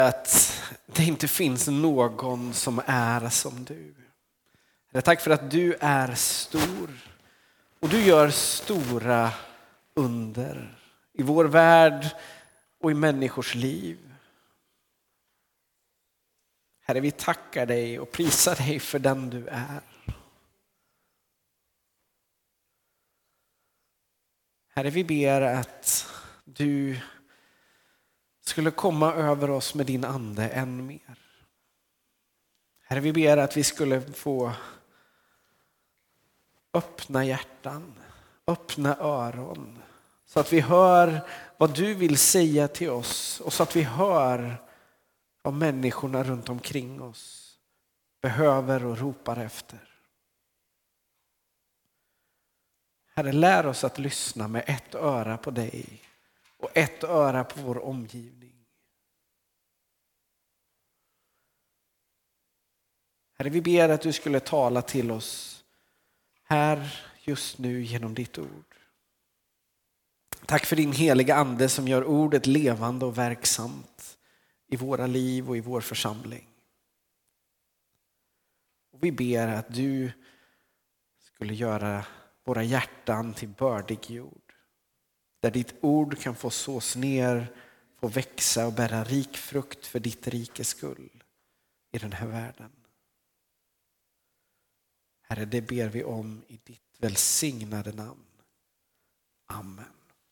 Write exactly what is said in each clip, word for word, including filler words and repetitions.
att det inte finns någon som är som du. Herre, tack för att du är stor och du gör stora under i vår värld och i människors liv. Herre, vi tackar dig och prisar dig för den du är. Herre, vi ber att du skulle komma över oss med din ande än mer. Herre, vi ber att vi skulle få öppna hjärtan, öppna öron, så att vi hör vad du vill säga till oss och så att vi hör vad människorna runt omkring oss behöver och ropar efter. Herre, lär oss att lyssna med ett öra på dig och ett öra på vår omgivning. Herre, vi ber att du skulle tala till oss här just nu genom ditt ord. Tack för din heliga ande som gör ordet levande och verksamt i våra liv och i vår församling. Och vi ber att du skulle göra våra hjärtan till bördig jord. Där ditt ord kan få sås ner, få växa och bära rik frukt för ditt rikes skull i den här världen. Herre, det ber vi om i ditt välsignade namn. Amen.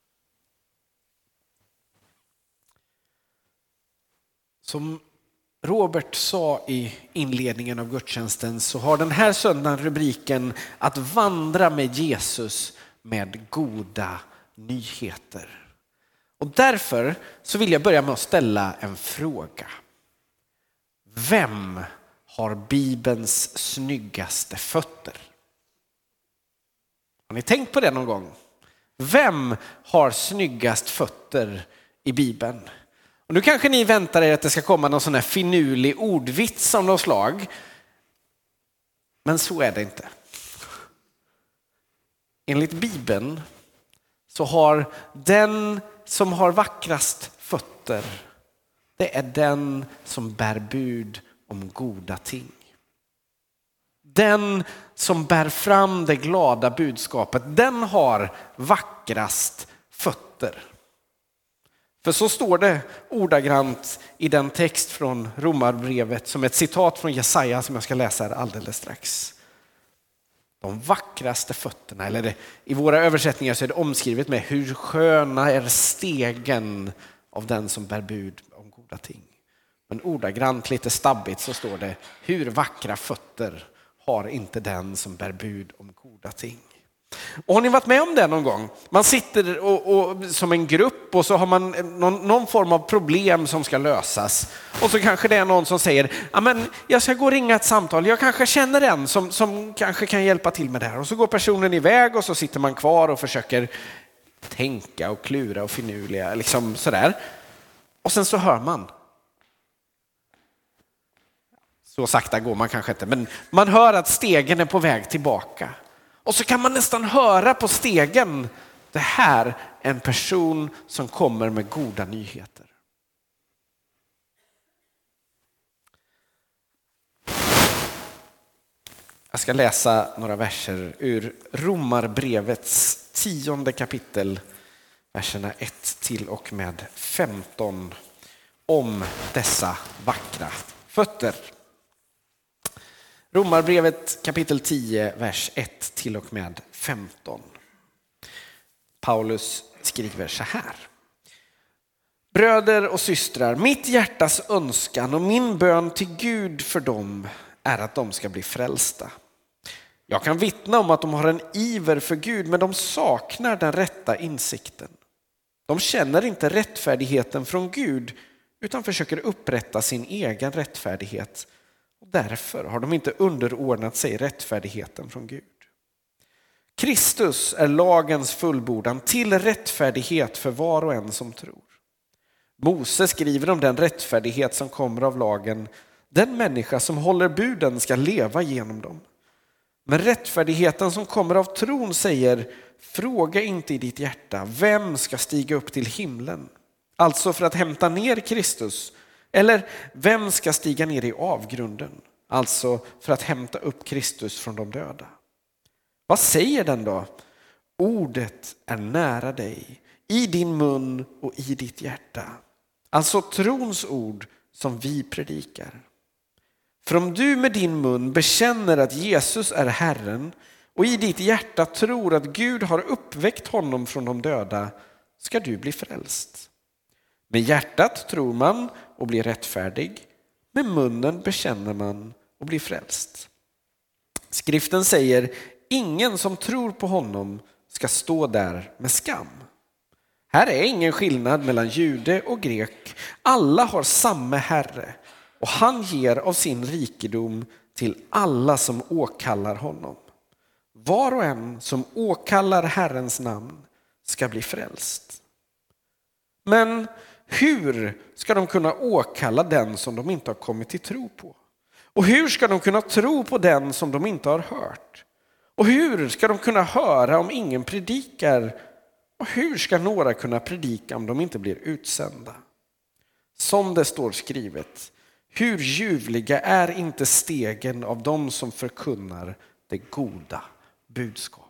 Som Robert sa i inledningen av gudstjänsten så har den här söndagen rubriken att vandra med Jesus med goda nyheter. Och därför så vill jag börja med att ställa en fråga. Vem har Bibelns snyggaste fötter? Har ni tänkt på det någon gång? Vem har snyggast fötter i Bibeln? Och nu kanske ni väntar er att det ska komma någon sån här finurlig ordvits av något slag. Men så är det inte. Enligt Bibeln så har den som har vackrast fötter, det är den som bär bud om goda ting. Den som bär fram det glada budskapet, den har vackrast fötter. För så står det ordagrant i den text från Romarbrevet som ett citat från Jesaja som jag ska läsa här alldeles strax. De vackraste fötterna, eller det, i våra översättningar så är det omskrivet med hur sköna är stegen av den som bär bud om goda ting. Men ordagrant lite stabbigt så står det hur vackra fötter har inte den som bär bud om goda ting. Och har ni varit med om det någon gång? Man sitter och, och, som en grupp och så har man någon, någon form av problem som ska lösas. Och så kanske det är någon som säger men jag ska gå och ringa ett samtal. Jag kanske känner en som, som kanske kan hjälpa till med det här. Och så går personen iväg och så sitter man kvar och försöker tänka och klura och finurliga. Liksom sådär. Och sen så hör man. Så sakta går man kanske inte. Men man hör att stegen är på väg tillbaka. Och så kan man nästan höra på stegen, det här är en person som kommer med goda nyheter. Jag ska läsa några verser ur Romarbrevets tionde kapitel, verserna ett till och med femton, om dessa vackra fötter. Romarbrevet kapitel tio, vers ett till och med femton. Paulus skriver så här. Bröder och systrar, mitt hjärtas önskan och min bön till Gud för dem är att de ska bli frälsta. Jag kan vittna om att de har en iver för Gud, men de saknar den rätta insikten. De känner inte rättfärdigheten från Gud utan försöker upprätta sin egen rättfärdighet. Och därför har de inte underordnat sig rättfärdigheten från Gud. Kristus är lagens fullbordan till rättfärdighet för var och en som tror. Mose skriver om den rättfärdighet som kommer av lagen. Den människa som håller buden ska leva genom dem. Men rättfärdigheten som kommer av tron säger, fråga inte i ditt hjärta, vem ska stiga upp till himlen? Alltså för att hämta ner Kristus, Eller vem ska stiga ner i avgrunden, alltså för att hämta upp Kristus från de döda? Vad säger den då? Ordet är nära dig, i din mun och i ditt hjärta. Alltså trons ord som vi predikar. För om du med din mun bekänner att Jesus är Herren och i ditt hjärta tror att Gud har uppväckt honom från de döda, ska du bli frälst. Med hjärtat tror man och blir rättfärdig, med munnen bekänner man och blir frälst. Skriften säger, ingen som tror på honom ska stå där med skam. Här är ingen skillnad mellan jude och grek. Alla har samma Herre och han ger av sin rikedom till alla som åkallar honom. Var och en som åkallar Herrens namn ska bli frälst. Men hur ska de kunna åkalla den som de inte har kommit till tro på? Och hur ska de kunna tro på den som de inte har hört? Och hur ska de kunna höra om ingen predikar? Och hur ska några kunna predika om de inte blir utsända? Som det står skrivet, hur ljuvliga är inte stegen av dem som förkunnar det goda budskapet.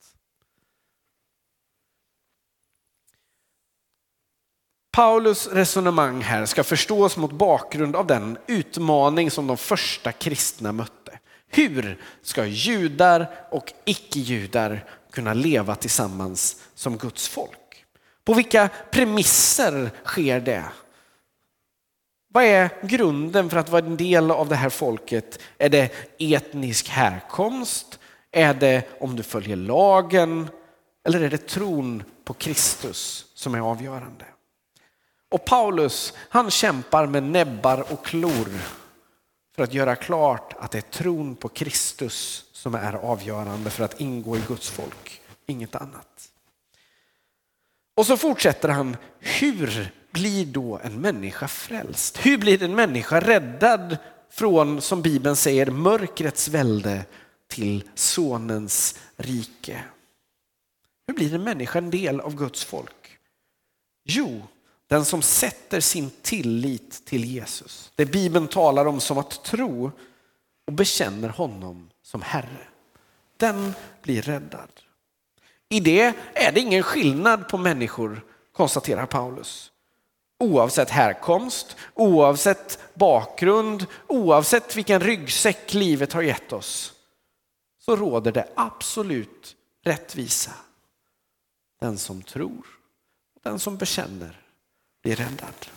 Paulus resonemang här ska förstås mot bakgrund av den utmaning som de första kristna mötte. Hur ska judar och icke-judar kunna leva tillsammans som Guds folk? På vilka premisser sker det? Vad är grunden för att vara en del av det här folket? Är det etnisk härkomst? Är det om du följer lagen? Eller är det tron på Kristus som är avgörande? Och Paulus, han kämpar med näbbar och klor för att göra klart att det är tron på Kristus som är avgörande för att ingå i Guds folk, inget annat. Och så fortsätter han, hur blir då en människa frälst? Hur blir en människa räddad från, som Bibeln säger, mörkrets välde till sonens rike? Hur blir en människa en del av Guds folk? Jo, den som sätter sin tillit till Jesus. Det Bibeln talar om som att tro och bekänner honom som Herre. Den blir räddad. I det är det ingen skillnad på människor, konstaterar Paulus. Oavsett härkomst, oavsett bakgrund, oavsett vilken ryggsäck livet har gett oss, så råder det absolut rättvisa. Den som tror och den som bekänner blir räddad.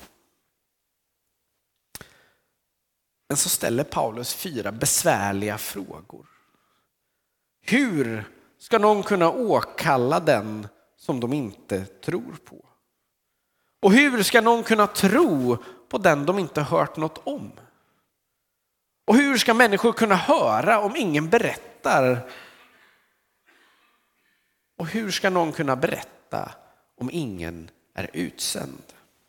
Men så ställer Paulus fyra besvärliga frågor. Hur ska någon kunna åkalla den som de inte tror på? Och hur ska någon kunna tro på den de inte hört något om? Och hur ska människor kunna höra om ingen berättar? Och hur ska någon kunna berätta om ingen är utsänd?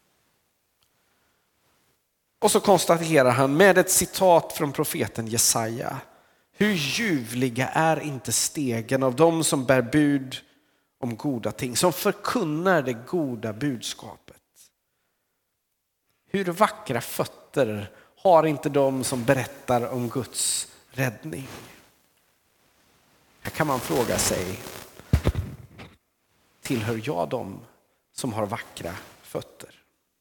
Och så konstaterar han med ett citat från profeten Jesaja. Hur ljuvliga är inte stegen av dem som bär bud om goda ting, som förkunnar det goda budskapet. Hur vackra fötter har inte de som berättar om Guds räddning? Här kan man fråga sig, tillhör jag dem som har vackra fötter?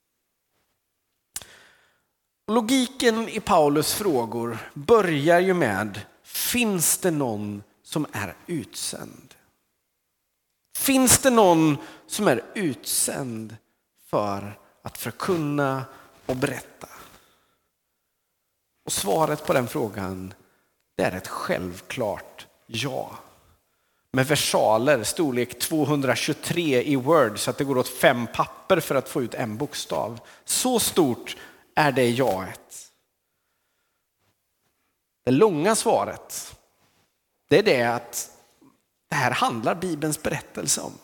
Logiken i Paulus frågor börjar ju med, finns det någon som är utsänd? Finns det någon som är utsänd för att förkunna och berätta? Och svaret på den frågan, det är ett självklart ja. Med versaler storlek tvåhundratjugotre i Word så att det går åt fem papper för att få ut en bokstav. Så stort är det jaet. Det långa svaret, det är det att det här handlar Bibelns berättelse om.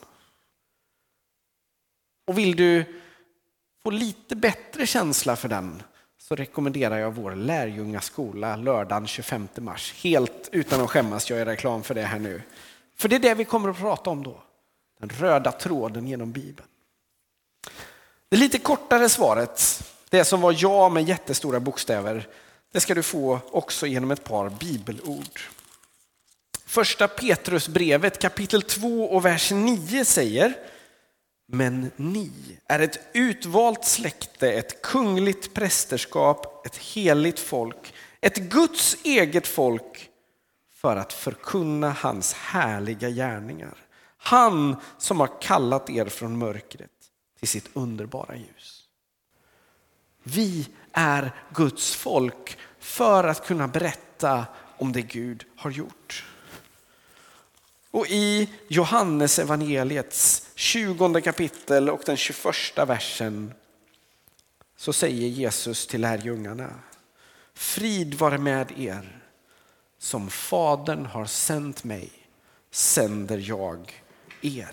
Och vill du få lite bättre känsla för den, så rekommenderar jag vår lärjungaskola lördagen tjugofemte mars. Helt utan att skämmas, jag är reklam för det här nu. För det är det vi kommer att prata om då. Den röda tråden genom Bibeln. Det lite kortare svaret, Det som var ja med jättestora bokstäver, det ska du få också genom ett par bibelord. Första Petrusbrevet kapitel två och vers nio säger: men ni är ett utvalt släkte, ett kungligt prästerskap, ett heligt folk, ett Guds eget folk, för att förkunna hans härliga gärningar. Han som har kallat er från mörkret till sitt underbara ljus. Vi är Guds folk för att kunna berätta om det Gud har gjort. Och i Johannes evangeliets tjugonde kapitel och den tjugoförsta versen så säger Jesus till lärjungarna: frid vare med er, som Fadern har sänt mig, sänder jag er.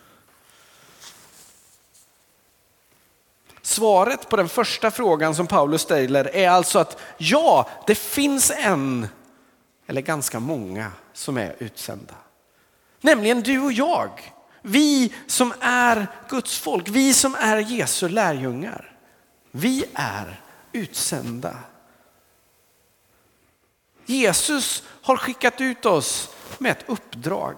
Svaret på den första frågan som Paulus ställer är alltså att ja, det finns en eller ganska många som är utsända. Nämligen du och jag. Vi som är Guds folk, vi som är Jesu lärjungar. Vi är utsända. Jesus har skickat ut oss med ett uppdrag.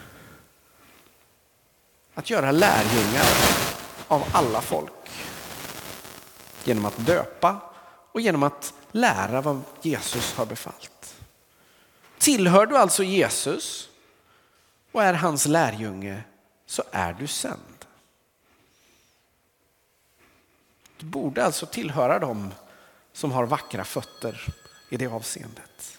Att göra lärjungar av alla folk. Genom att döpa och genom att lära vad Jesus har befallt. Tillhör du alltså Jesus och är hans lärjunge, så är du sänd. Du borde alltså tillhöra dem som har vackra fötter i det avseendet.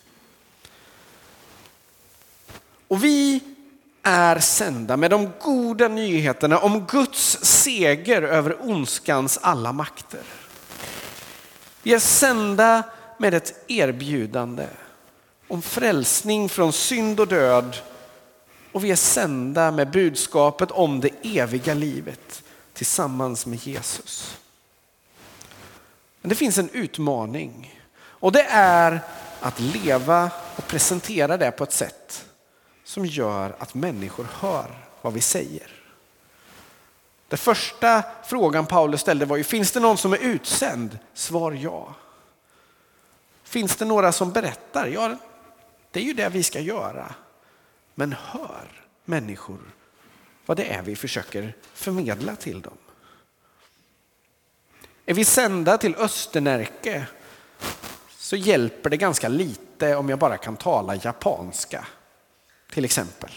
Och vi är sända med de goda nyheterna om Guds seger över ondskans alla makter. Vi är sända med ett erbjudande om frälsning från synd och död. Och vi är sända med budskapet om det eviga livet tillsammans med Jesus. Men det finns en utmaning. Och det är att leva och presentera det på ett sätt som gör att människor hör vad vi säger. Den första frågan Paulus ställde var ju: finns det någon som är utsänd? Svar ja. Finns det några som berättar? Ja, det är ju det vi ska göra. Men hör människor vad det är vi försöker förmedla till dem. Är vi sända till Östernärke så hjälper det ganska lite om jag bara kan tala japanska till exempel.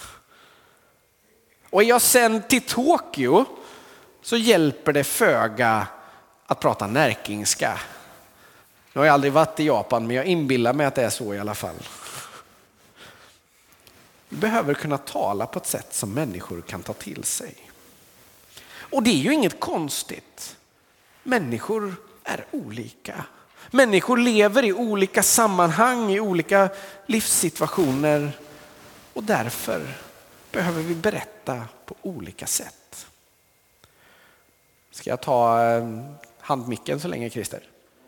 Och är jag sänd till Tokyo så hjälper det föga att prata närkingska. Nu har jag aldrig varit i Japan, men jag inbillar mig att det är så i alla fall. Vi behöver kunna tala på ett sätt som människor kan ta till sig. Och det är ju inget konstigt. Människor är olika. Människor lever i olika sammanhang, i olika livssituationer. Och därför behöver vi berätta på olika sätt. Ska jag ta handmicken så länge, Christer?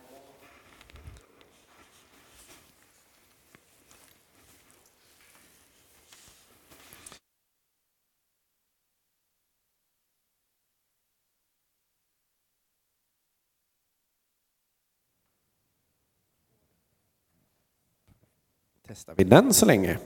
Testar vi den så länge.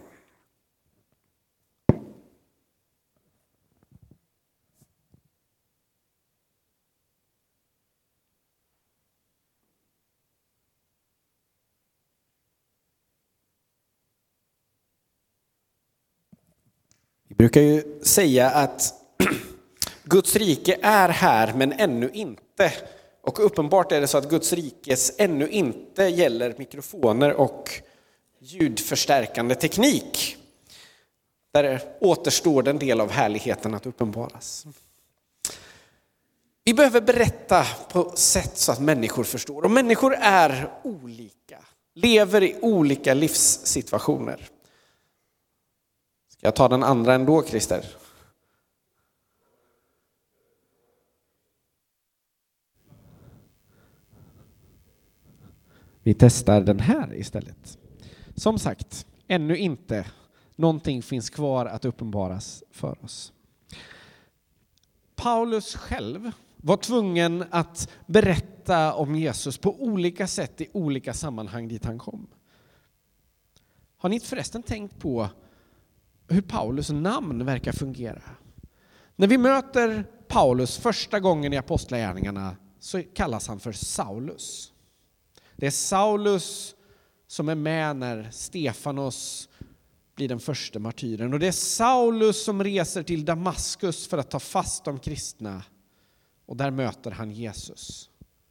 Vi brukar ju säga att Guds rike är här men ännu inte. Och uppenbart är det så att Guds rikes ännu inte gäller mikrofoner och ljudförstärkande teknik. Där återstår den del av härligheten att uppenbaras. Vi behöver berätta på sätt så att människor förstår. Och människor är olika. Lever i olika livssituationer. Ska jag ta den andra ändå, Christer? Vi testar den här istället. Som sagt, ännu inte. Någonting finns kvar att uppenbaras för oss. Paulus själv var tvungen att berätta berätta om Jesus på olika sätt i olika sammanhang dit han kom. Har ni förresten tänkt på hur Paulus namn verkar fungera? När vi möter Paulus första gången i Apostlagärningarna så kallas han för Saulus. Det är Saulus som är med när Stefanos blir den första martyren. Och det är Saulus som reser till Damaskus för att ta fast de kristna. Och där möter han Jesus.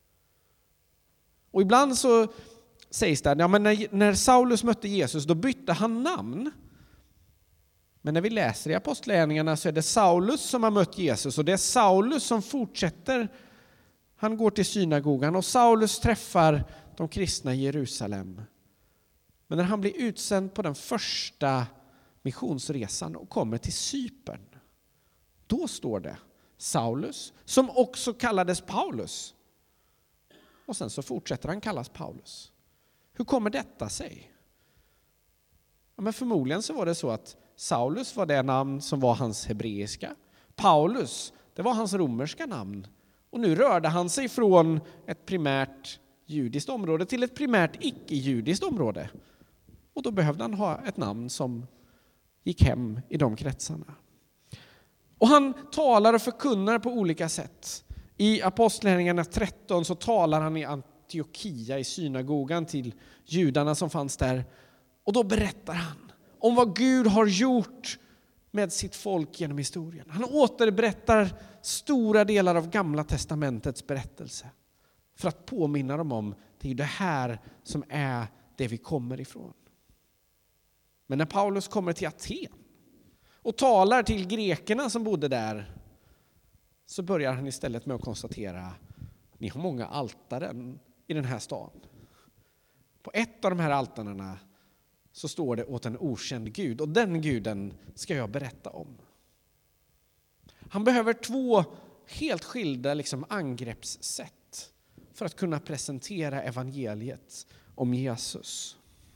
Och ibland så sägs det, ja, men när, när Saulus mötte Jesus då bytte han namn. Men när vi läser i Apostlagärningarna så är det Saulus som har mött Jesus. Och det är Saulus som fortsätter. Han går till synagogan och Saulus träffar de kristna i Jerusalem. Men när han blir utsänd på den första missionsresan och kommer till Cypern, då står det Saulus, som också kallades Paulus. Och sen så fortsätter han kallas Paulus. Hur kommer detta sig? Ja, men förmodligen så var det så att Saulus var det namn som var hans hebreiska. Paulus, det var hans romerska namn. Och nu rörde han sig från ett primärt judiskt område till ett primärt icke-judiskt område. Och då behövde han ha ett namn som gick hem i de kretsarna. Och han talar och förkunnar på olika sätt. I Apostlagärningarna tretton så talar han i Antiochia i synagogan till judarna som fanns där. Och då berättar han om vad Gud har gjort med sitt folk genom historien. Han återberättar stora delar av Gamla testamentets berättelse. För att påminna dem om det är det här som är det vi kommer ifrån. Men när Paulus kommer till Aten och talar till grekerna som bodde där, så börjar han istället med att konstatera: ni har många altaren i den här stan. På ett av de här altarna så står det åt en okänd gud, och den guden ska jag berätta om. Han behöver två helt skilda liksom, angreppssätt för att kunna presentera evangeliet om Jesus.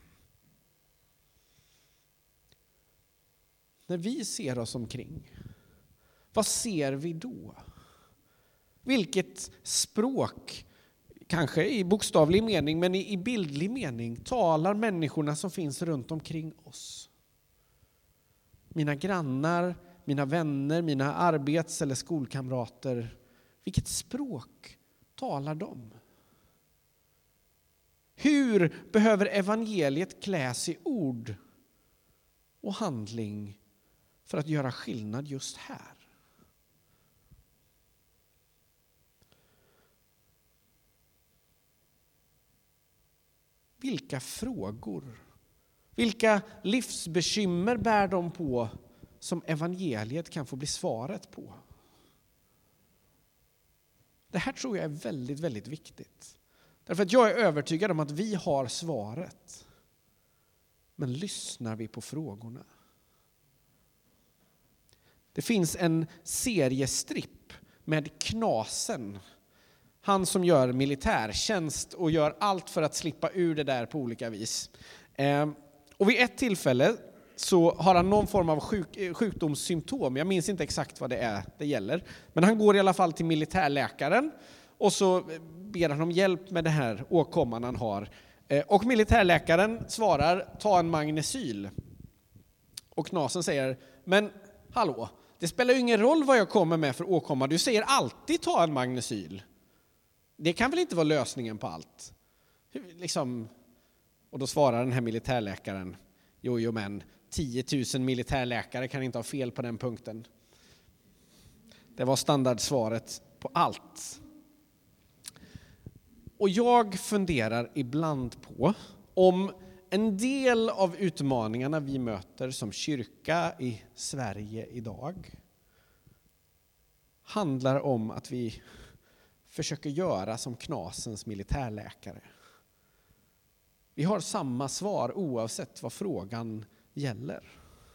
När vi ser oss omkring, vad ser vi då? Vilket språk, kanske i bokstavlig mening men i bildlig mening, talar människorna som finns runt omkring oss? Mina grannar, mina vänner, mina arbets- eller skolkamrater. Vilket språk talar de? Hur behöver evangeliet kläs i ord och handling för att göra skillnad just här? Vilka frågor, vilka livsbekymmer bär de på som evangeliet kan få bli svaret på? Det här tror jag är väldigt, väldigt viktigt. Därför att jag är övertygad om att vi har svaret. Men lyssnar vi på frågorna? Det finns en seriestripp med Knasen. Han som gör militärtjänst och gör allt för att slippa ur det där på olika vis. Eh, och vid ett tillfälle så har han någon form av sjuk, sjukdomssymptom. Jag minns inte exakt vad det är det gäller. Men han går i alla fall till militärläkaren och så ber han om hjälp med det här åkomman han har. Eh, och militärläkaren svarar: ta en magnesyl. Och Knasen säger: men hallå, det spelar ju ingen roll vad jag kommer med för åkomma. Du säger alltid ta en magnesyl. Det kan väl inte vara lösningen på allt? Liksom. Och då svarar den här militärläkaren: jo, jo men tio tusen militärläkare kan inte ha fel på den punkten. Det var standardsvaret på allt. Och jag funderar ibland på om en del av utmaningarna vi möter som kyrka i Sverige idag handlar om att vi försöker göra som Knasens militärläkare. Vi har samma svar oavsett vad frågan gäller.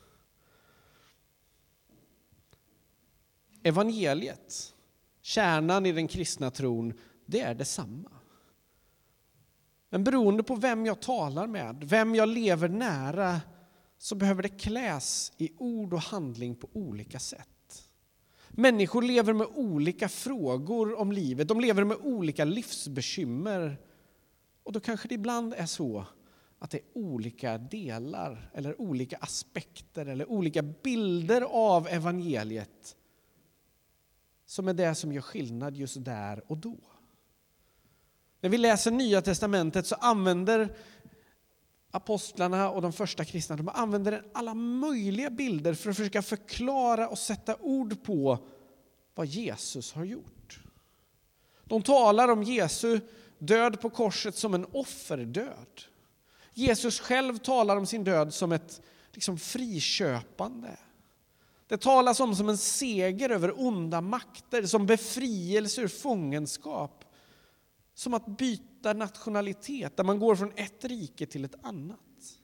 Evangeliet, kärnan i den kristna tron, det är detsamma. Men beroende på vem jag talar med, vem jag lever nära, så behöver det kläs i ord och handling på olika sätt. Människor lever med olika frågor om livet. De lever med olika livsbekymmer. Och då kanske det ibland är så att det är olika delar eller olika aspekter eller olika bilder av evangeliet som är det som gör skillnad just där och då. När vi läser Nya testamentet så använder apostlarna och de första kristna, de använder alla möjliga bilder för att försöka förklara och sätta ord på vad Jesus har gjort. De talar om Jesu död på korset som en offerdöd. Jesus själv talar om sin död som ett liksom friköpande. Det talas om som en seger över onda makter, som befrielse ur fångenskap. Som att byta nationalitet, där man går från ett rike till ett annat.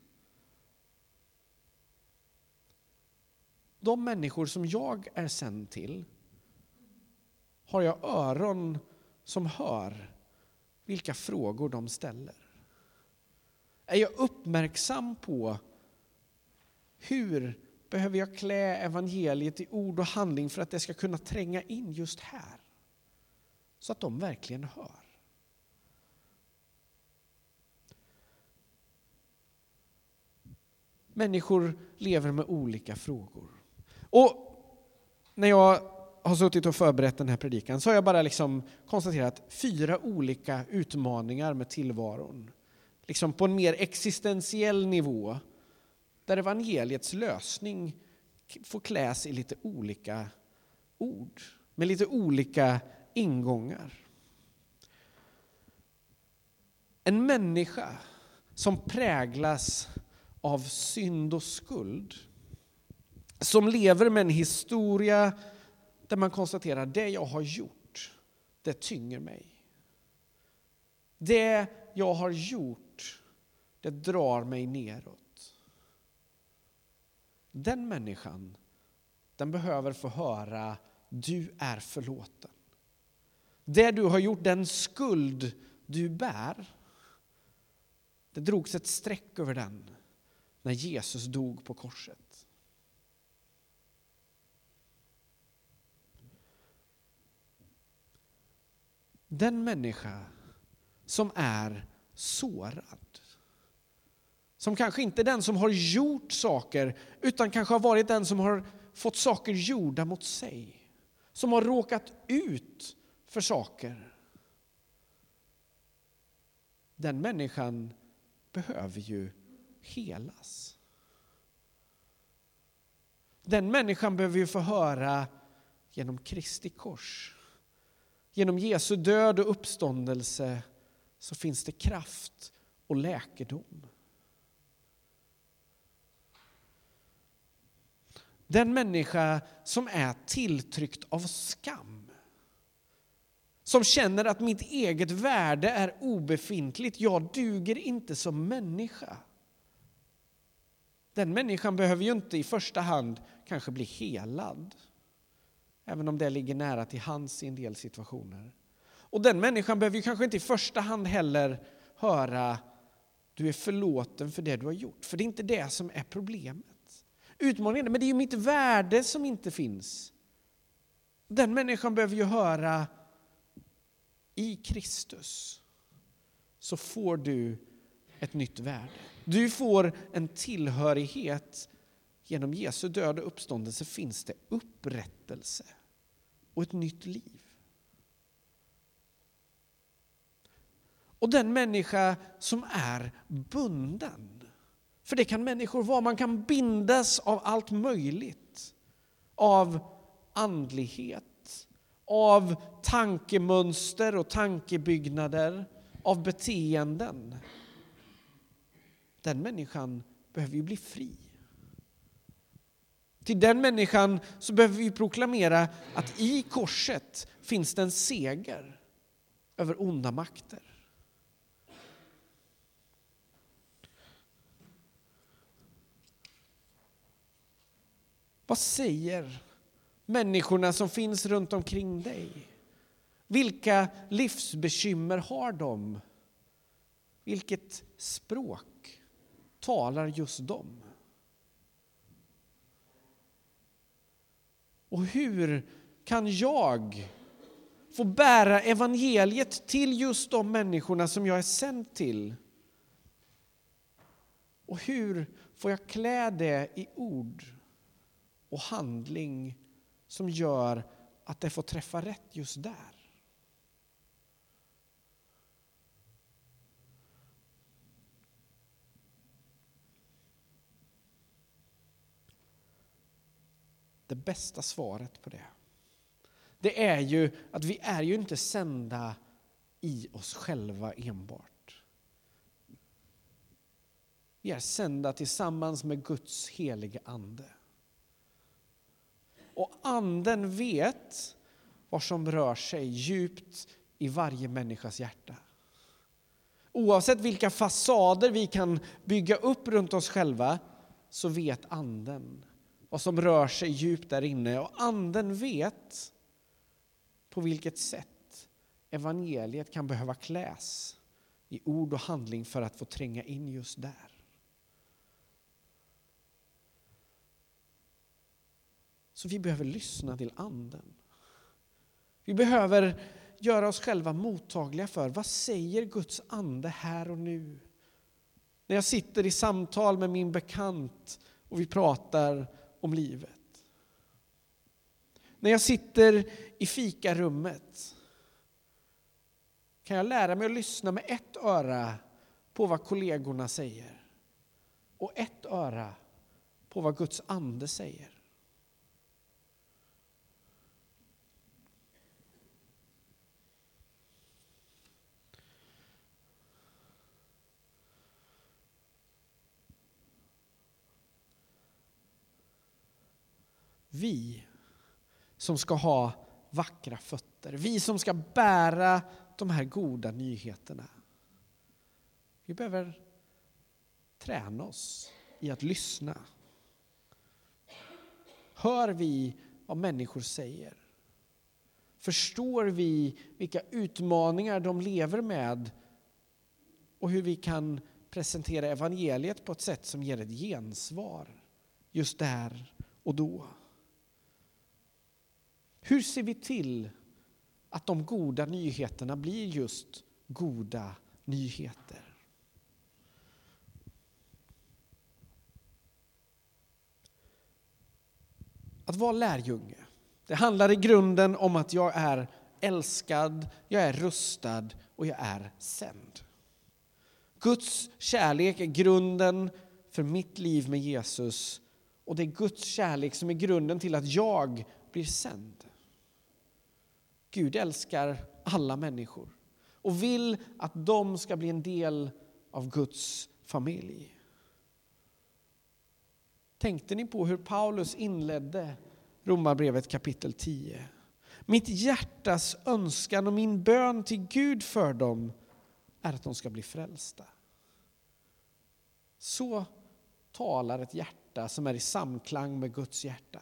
De människor som jag är sänd till har jag öron som hör vilka frågor de ställer. Är jag uppmärksam på hur behöver jag klä evangeliet i ord och handling för att det ska kunna tränga in just här? Så att de verkligen hör. Människor lever med olika frågor. Och när jag har suttit och förberett den här predikan så har jag bara liksom konstaterat fyra olika utmaningar med tillvaron. Liksom på en mer existentiell nivå. Där evangeliets lösning får kläs i lite olika ord. Med lite olika ingångar. En människa som präglas av synd och skuld. Som lever med en historia där man konstaterar det jag har gjort, det tynger mig. Det jag har gjort, det drar mig neråt. Den människan, den behöver få höra du är förlåten. Det du har gjort, den skuld du bär, det drogs ett streck över den när Jesus dog på korset. Den människa som är sårad, som kanske inte är den som har gjort saker, utan kanske har varit den som har fått saker gjorda mot sig, som har råkat ut för saker. Den människan behöver ju helas. Den människan behöver ju få höra genom Kristi kors. Genom Jesu död och uppståndelse så finns det kraft och läkedom. Den människa som är tilltryckt av skam. Som känner att mitt eget värde är obefintligt. Jag duger inte som människa. Den människan behöver ju inte i första hand kanske bli helad. Även om det ligger nära till hands i en del situationer. Och den människan behöver ju kanske inte i första hand heller höra du är förlåten för det du har gjort. För det är inte det som är problemet. Utmaningen är, men det är ju mitt värde som inte finns. Den människan behöver ju höra i Kristus så får du ett nytt värde. Du får en tillhörighet. Genom Jesu död och uppståndelse finns det upprättelse och ett nytt liv. Och den människa som är bunden, för det kan människor vara, man kan bindas av allt möjligt. Av andlighet, av tankemönster och tankebyggnader, av beteenden. Den människan behöver ju bli fri. Till den människan så behöver vi proklamera att i korset finns det en seger över onda makter. Vad säger människorna som finns runt omkring dig? Vilka livsbekymmer har de? Vilket språk talar just de? Och hur kan jag få bära evangeliet till just de människorna som jag är sänd till? Och hur får jag klä det i ord och handling som gör att det får träffa rätt just där? Det bästa svaret på det, det är ju att vi är ju inte sända i oss själva enbart. Vi är sända tillsammans med Guds helige ande. Och anden vet vad som rör sig djupt i varje människas hjärta. Oavsett vilka fasader vi kan bygga upp runt oss själva, så vet anden vad som rör sig djupt där inne. Och anden vet på vilket sätt evangeliet kan behöva kläs i ord och handling för att få tränga in just där. Så vi behöver lyssna till anden. Vi behöver göra oss själva mottagliga för vad säger Guds ande här och nu. När jag sitter i samtal med min bekant och vi pratar om livet. När jag sitter i fikarummet kan jag lära mig att lyssna med ett öra på vad kollegorna säger och ett öra på vad Guds ande säger. Vi som ska ha vackra fötter, vi som ska bära de här goda nyheterna. Vi behöver träna oss i att lyssna. Hör vi vad människor säger? Förstår vi vilka utmaningar de lever med och hur vi kan presentera evangeliet på ett sätt som ger ett gensvar just där och då? Hur ser vi till att de goda nyheterna blir just goda nyheter? Att vara lärjunge, det handlar i grunden om att jag är älskad, jag är rustad och jag är sänd. Guds kärlek är grunden för mitt liv med Jesus, och det är Guds kärlek som är grunden till att jag blir sänd. Gud älskar alla människor och vill att de ska bli en del av Guds familj. Tänkte ni på hur Paulus inledde Romarbrevet kapitel tio? Mitt hjärtas önskan och min bön till Gud för dem är att de ska bli frälsta. Så talar ett hjärta som är i samklang med Guds hjärta.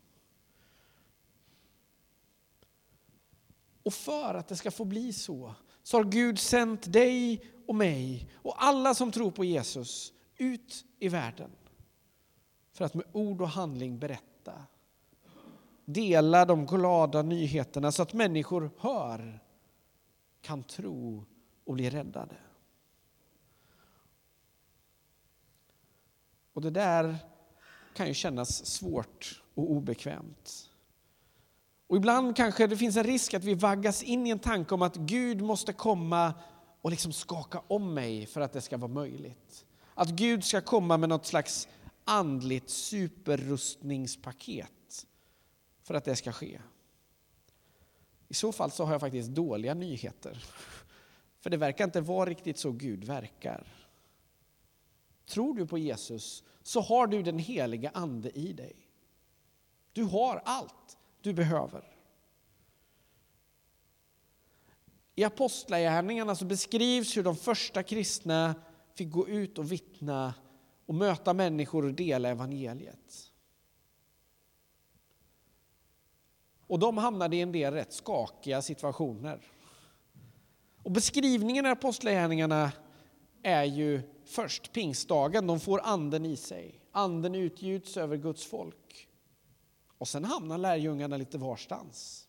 Och för att det ska få bli så, så har Gud sänt dig och mig och alla som tror på Jesus ut i världen. För att med ord och handling berätta. Dela de glada nyheterna så att människor hör, kan tro och bli räddade. Och det där kan ju kännas svårt och obekvämt. Och ibland kanske det finns en risk att vi vaggas in i en tanke om att Gud måste komma och liksom skaka om mig för att det ska vara möjligt. Att Gud ska komma med något slags andligt superrustningspaket för att det ska ske. I så fall så har jag faktiskt dåliga nyheter. För det verkar inte vara riktigt så Gud verkar. Tror du på Jesus så har du den heliga ande i dig. Du har allt du behöver. I apostlagärningarna så beskrivs hur de första kristna fick gå ut och vittna och möta människor och dela evangeliet. Och de hamnade i en del rätt skakiga situationer. Och beskrivningen i apostlagärningarna är ju först pingstdagen. De får anden i sig. Anden utgjuts över Guds folk. Och sen hamnar lärjungarna lite varstans.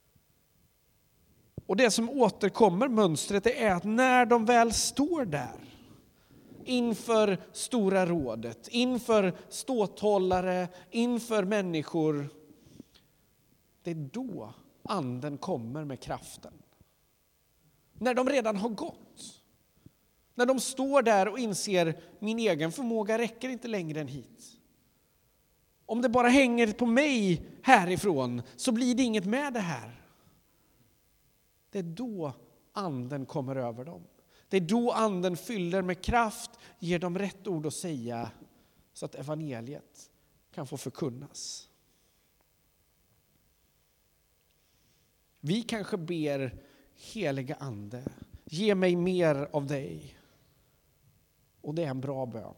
Och det som återkommer, mönstret, det är att när de väl står där inför stora rådet, inför ståthållare, inför människor, det är då anden kommer med kraften. När de redan har gått. När de står där och inser, min egen förmåga räcker inte längre än hit. Om det bara hänger på mig härifrån så blir det inget med det här. Det är då anden kommer över dem. Det är då anden fyller med kraft, ger dem rätt ord att säga så att evangeliet kan få förkunnas. Vi kanske ber, heliga ande, ge mig mer av dig. Och det är en bra bön.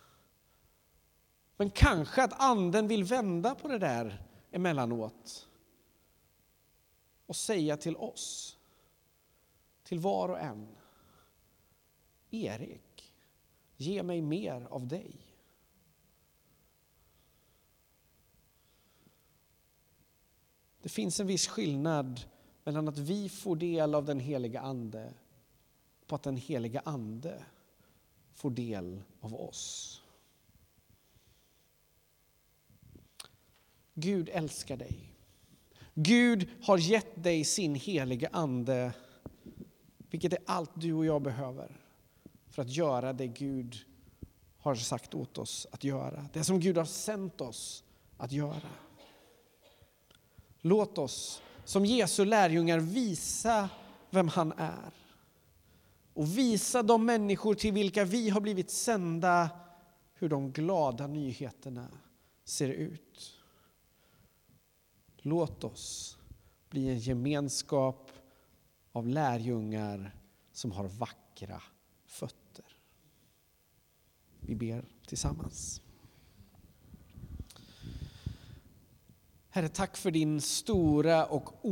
Men kanske att anden vill vända på det där emellanåt och säga till oss, till var och en: Erik, ge mig mer av dig. Det finns en viss skillnad mellan att vi får del av den heliga ande och att den heliga ande får del av oss. Gud älskar dig. Gud har gett dig sin heliga ande, vilket är allt du och jag behöver för att göra det Gud har sagt åt oss att göra. Det som Gud har sänt oss att göra. Låt oss som Jesu lärjungar visa vem han är. Och visa de människor till vilka vi har blivit sända hur de glada nyheterna ser ut. Låt oss bli en gemenskap av lärjungar som har vackra fötter. Vi ber tillsammans. Herre, tack för din stora och